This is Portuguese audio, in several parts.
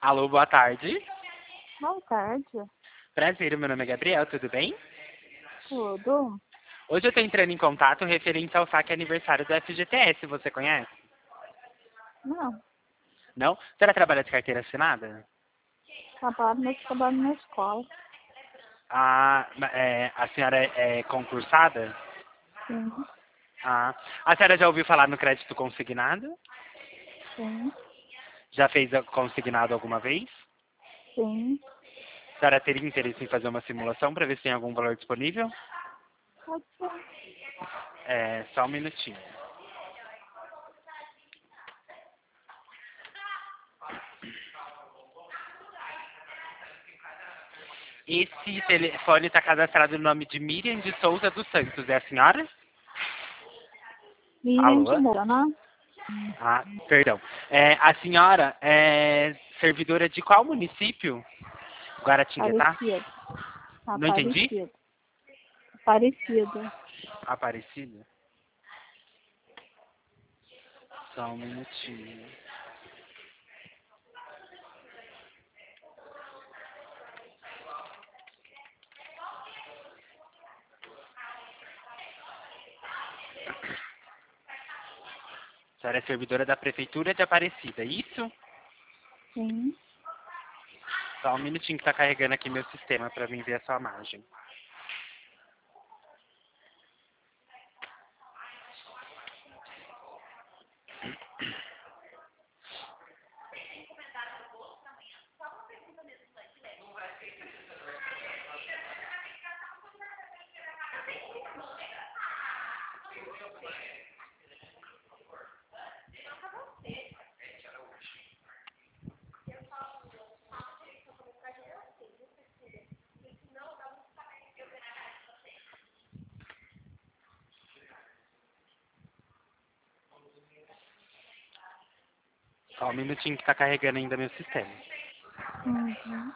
Alô, boa tarde. Boa tarde. Prazer, meu nome é Gabriel, tudo bem? Tudo? Hoje eu estou entrando em contato referente ao saque aniversário do FGTS, você conhece? Não, Não? A senhora trabalha de carteira assinada? trabalho na escola. A senhora é concursada? Sim, Ah, a senhora já ouviu falar no crédito consignado? sim, Já fez consignado alguma vez? sim. A senhora teria interesse em fazer uma simulação para ver se tem algum valor disponível? Pode ser. É, só um minutinho. Esse telefone está cadastrado no nome de Miriam de Souza dos Santos, é a senhora? Miriam de Alô? Moura, né? Ah, perdão. A senhora é servidora de qual município? Guaratinguetá? Aparecido. Não entendi? Aparecido. Aparecido. Aparecida? Só um minutinho. A senhora é servidora da Prefeitura de Aparecida, é isso? Sim. Só um minutinho que está carregando aqui meu sistema para mim ver a sua margem. Só um minutinho que está carregando ainda meu sistema. Uhum.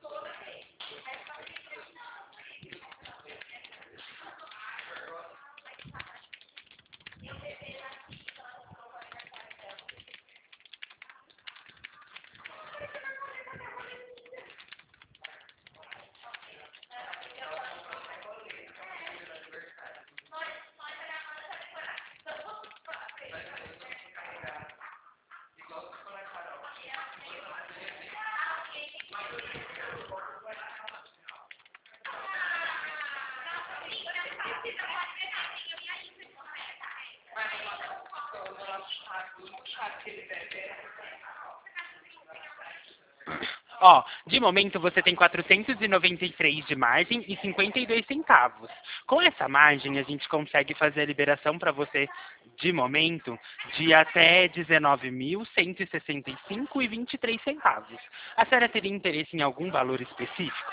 Ó, de momento você tem 493 de margem e 52 centavos. Com essa margem a gente consegue fazer a liberação para você, de momento, de até 19.165 e 23 centavos. A senhora teria interesse em algum valor específico?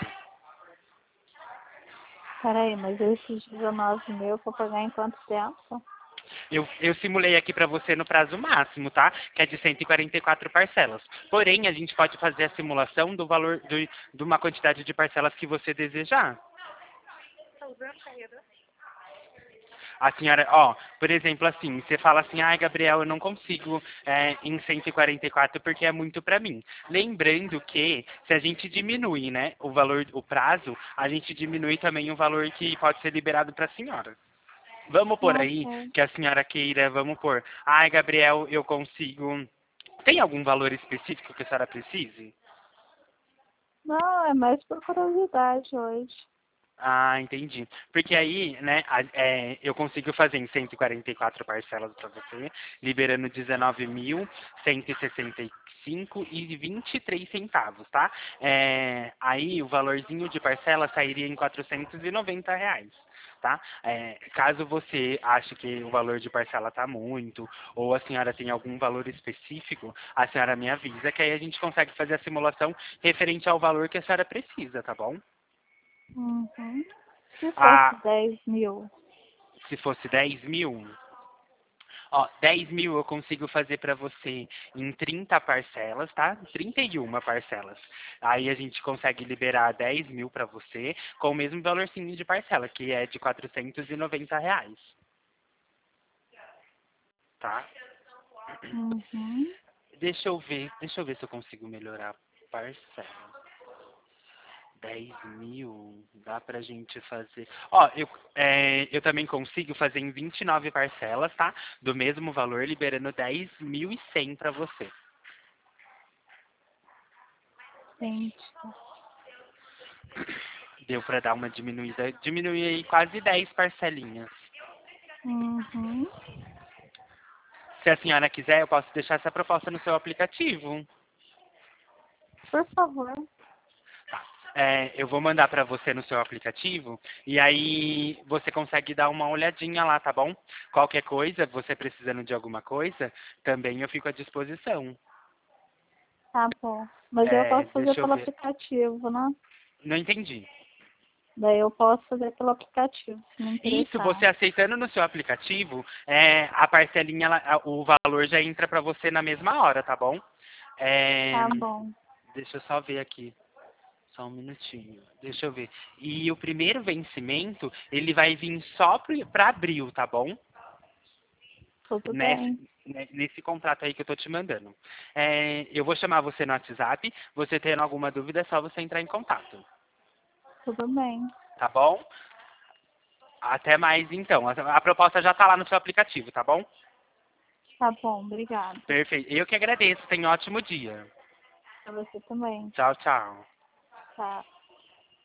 Peraí, mas esses 19 mil eu vou pagar em quanto tempo? Eu simulei aqui para você no prazo máximo, tá? Que é de 144 parcelas. Porém, a gente pode fazer a simulação do valor de uma quantidade de parcelas que você desejar. A senhora, ó, por exemplo, assim, você fala assim, ai, Gabriel, eu não consigo em 144 porque é muito para mim. Lembrando que se a gente diminui, né, o valor, o prazo, a gente diminui também o valor que pode ser liberado para a senhora. Vamos por aí Ok. que a senhora queira, vamos por, ai, Gabriel, eu consigo. Tem algum valor específico que a senhora precise? Não, é mais por curiosidade hoje. Ah, entendi. Porque aí, né, eu consigo fazer em 144 parcelas para você, liberando 19.165 e 23 centavos, tá? Aí o valorzinho de parcela sairia em R$ 490, tá? Caso você ache que o valor de parcela tá muito, ou a senhora tem algum valor específico, a senhora me avisa que aí a gente consegue fazer a simulação referente ao valor que a senhora precisa, tá bom? Uhum. Se fosse Ah, 10 mil. se fosse 10 mil, ó, 10 mil eu consigo fazer para você em 30 parcelas, tá? 31 parcelas. Aí a gente consegue liberar 10 mil para você com o mesmo valorzinho de parcela, que é de R$ 490, tá? Uhum. Deixa eu ver se eu consigo melhorar. parcelas. 10.000, dá pra gente fazer. Ó, eu também consigo fazer em 29 parcelas, tá? Do mesmo valor, liberando 10.100 pra você. Gente. Deu pra dar uma diminuída. Diminui aí quase 10 parcelinhas. Uhum. Se a senhora quiser, eu posso deixar essa proposta no seu aplicativo. Por favor. Eu vou mandar pra você no seu aplicativo e aí você consegue dar uma olhadinha lá, tá bom? Qualquer coisa, você precisando de alguma coisa, também eu fico à disposição. Tá bom. Mas eu posso fazer Deixa eu pelo ver. aplicativo, né? Não entendi. Daí eu posso fazer pelo aplicativo, se me Isso, interessar. você aceitando no seu aplicativo, a parcelinha, o valor já entra pra você na mesma hora, tá bom? É, Tá bom. deixa eu só ver aqui. Só um minutinho. Deixa eu ver. E o primeiro vencimento, ele vai vir só para abril, tá bom? Tudo Nesse, bem. nesse contrato aí que eu tô te mandando. Eu vou chamar você no WhatsApp. Você tendo alguma dúvida, é só você entrar em contato. Tudo bem. Tá bom? Até mais então. A proposta já tá lá no seu aplicativo, tá bom? Tá bom, obrigada. Perfeito. Eu que agradeço. Tenha um ótimo dia. Pra você também. Tchau, tchau. Tá.